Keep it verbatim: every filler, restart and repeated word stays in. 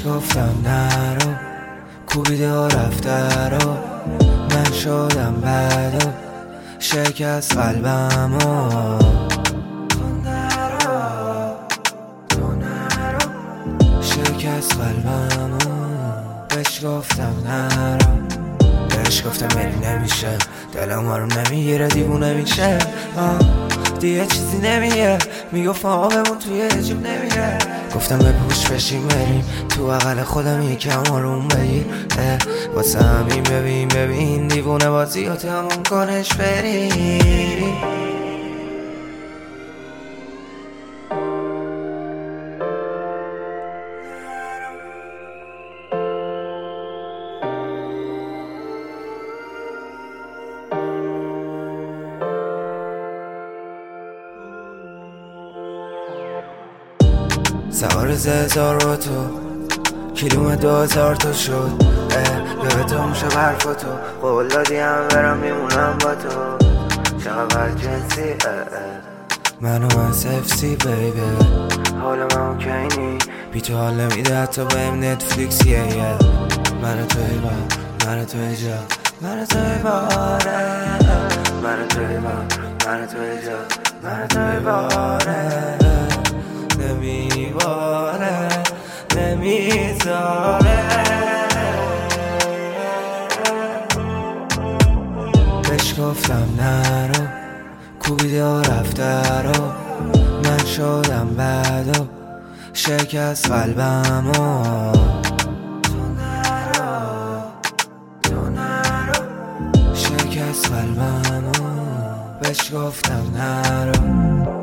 گفتم نرو، کوبیده و رفته رو، من شدم بد و شکست قلبم و تو نرو، تو نرو، شکست قلبم و بهش گفتم نرو، بهش گفتم بری نمیشه، دلم آروم نمیگیره، دیوونه میشه، دیگه چیزی نمیگه، میگفت آبمون توی جیب نمیره، گفتم بپوش بشیم بریم تو بغل خودم یکم آروم بگیر، واسه همین ببین ببین دیوونه بازی رو تموم کنش بریم. سوار زهزار و تو کیلومتر دو هزار تا شد، به تو میشه برف و تو قول دادی هم برم میمونم با تو، چقدر جنسی منو من سفسی بیبی، حال من اوکی بی تو حال نمیده حتی بهم نتفلیکس، یه یه من توی بار، من توی جا، من توی باره، من توی بار، من توی جا، من توی باره، نمیباره نمیذاره، بهش گفتم نرو، کوبیده و رفته رو، من شدم بد و شکست قلبم و تو نرو، تو نرو، شکست قلبم و بهش گفتم نرو.